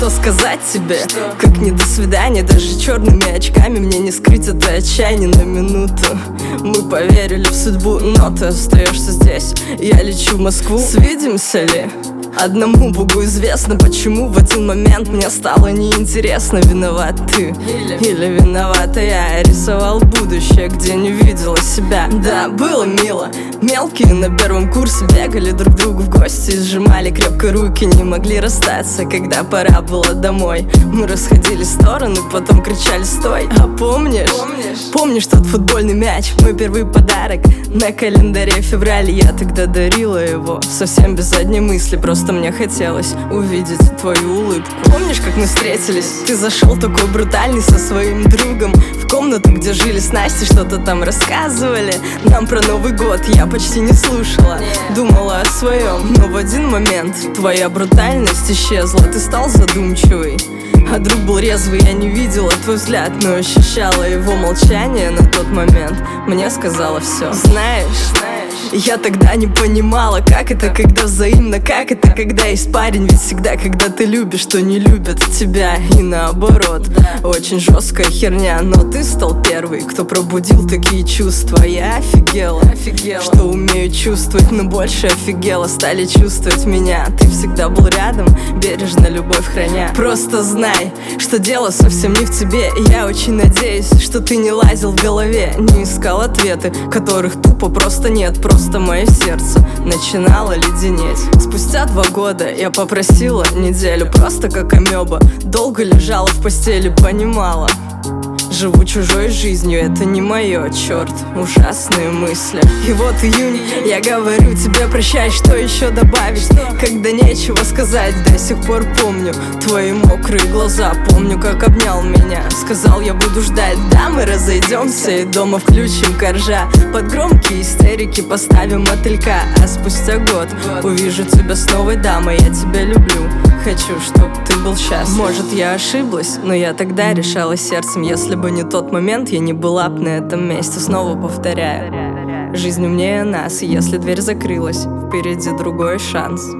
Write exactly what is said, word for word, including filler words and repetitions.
что сказать тебе? Что? Как не до свидания, даже черными очками мне не скрыть это отчаяние на минуту. Мы поверили в судьбу, но ты остаешься здесь, я лечу в Москву. Свидимся ли? Одному Богу известно, почему в один момент мне стало неинтересно. Виноват ты или, или виновата я? Рисовал будущее, где не видела себя. Да, было мило. Мелкие на первом курсе бегали друг к другу в гости, сжимали крепко руки, не могли расстаться, когда пора было домой. Мы расходились в стороны, потом кричали «стой». А помнишь? Помнишь? Помнишь тот футбольный мяч? Мой первый подарок на календаре февраль. Я тогда дарила его совсем без задней мысли, просто мне хотелось увидеть твою улыбку. Помнишь, как мы встретились? Ты зашел такой брутальный со своим другом в комнату, где жили с Настей, что-то там рассказывали нам про Новый год. Я почти не слушала, думала о своем, но в один момент твоя брутальность исчезла, ты стал задумчивый. А друг был резвый, я не видела твой взгляд, но ощущала его молчание на тот момент. Мне сказала все. Знаешь, я тогда не понимала, как это, когда взаимно, как это, когда есть парень. Ведь всегда, когда ты любишь, то не любят тебя, и наоборот. Очень жесткая херня, но ты стал первый, кто пробудил такие чувства. Я офигела, офигела, что умею чувствовать, но больше офигела стали чувствовать меня. Ты всегда был рядом, бережно любовь храня. Просто знай, что дело совсем не в тебе. И я очень надеюсь, что ты не лазил в голове, не искал ответы, которых тупо просто нет. Просто мое сердце начинало леденеть. Спустя два года я попросила неделю, просто как амеба. Долго лежала в постели, понимала, живу чужой жизнью, это не мое, черт, ужасные мысли. И вот июнь, я говорю тебе прощай, что еще добавить? Когда нечего сказать, до сих пор помню твои мокрые глаза. Помню, как обнял меня, сказал, я буду ждать. Да, мы разойдемся и дома включим коржа, под громкие истерики поставим мотылька. А спустя год увижу тебя с новой дамой, я тебя люблю, хочу, чтоб ты был счастлив. Может, я ошиблась, но я тогда решала сердцем, если бы не тот момент, я не была б на этом месте. Снова повторяю, жизнь умнее нас, и если дверь закрылась, впереди другой шанс.